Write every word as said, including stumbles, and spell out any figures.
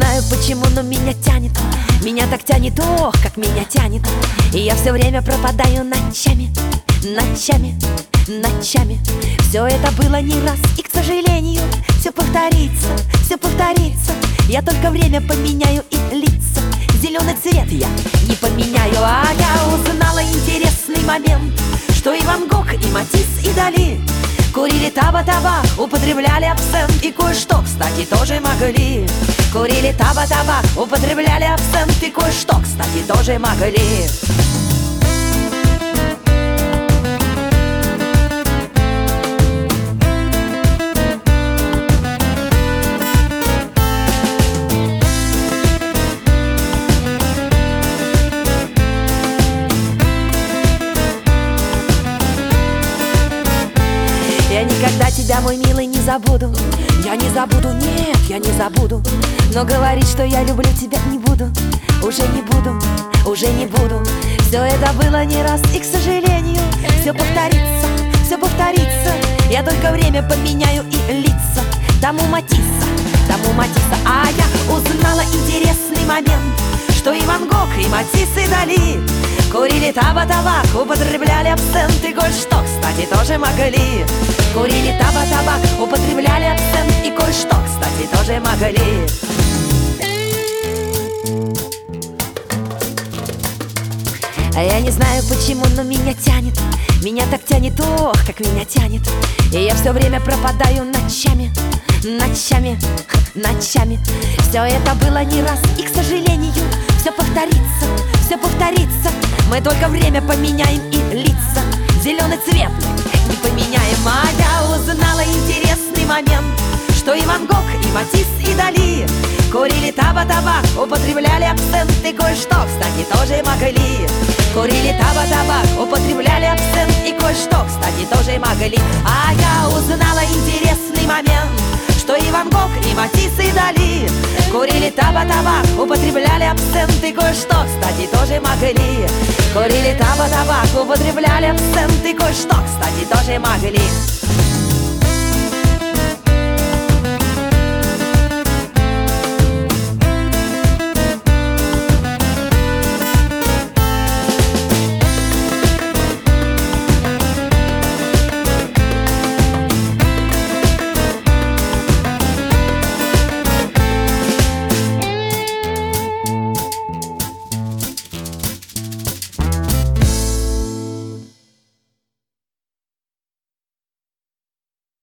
знаю почему, но меня тянет. Меня так тянет, ох, как меня тянет. И я все время пропадаю ночами, ночами, ночами. Все это было не раз, и, к сожалению, все повторится, все повторится. Я только время поменяю и лица. Зеленый цвет я не поменяю. А я узнала интересный момент, что и Ван Гог, и Матисс, и Дали курили таба-табак, употребляли абсент. И кое-что, кстати, тоже могли. Курили таба-табак, употребляли абсент. И кое-что, кстати, тоже могли. Я никогда тебя, мой милый, не забуду. Я не забуду, нет, я не забуду. Но говорить, что я люблю тебя, не буду. Уже не буду, уже не буду. Все это было не раз, и, к сожалению, все повторится, все повторится. Я только время поменяю и лица. Тому Матисса, тому Матисса. А я узнала интересный момент, что и Ван Гог, и Матисс, и Дали курили таба-табак, употребляли абсент. И кое-что, кстати, тоже могли. Курили таба-табак, употребляли абсент. И кое-что, кстати, тоже могли. А я не знаю почему, но меня тянет. Меня так тянет, ох, как меня тянет. И я все время пропадаю ночами, ночами, ночами. Все это было не раз, и, к сожалению, все повторится, все повторится. Мы только время поменяем и лица. Зеленый цвет не поменяем. А я узнала интересный момент, что и Ван Гог, и Матисс, и Дали курили таба-табак, употребляли абсент. И кое-что, кстати, тоже могли. Курили таба-табак, употребляли абсент. И кое-что, кстати, тоже могли. А я узнала интересный момент, что и Ван Гог, и Матисс, и Дали курили таба-табак, употребляли абсент. И кое-что, кстати, тоже могли. Курили таба-табак, употребляли абсент. И кое-что, кстати, тоже могли.